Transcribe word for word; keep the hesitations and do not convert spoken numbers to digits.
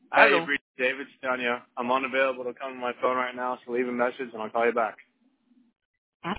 Hi, Hello. you've reached David Stania. I'm unavailable to come to my phone right now, so leave a message and I'll call you back.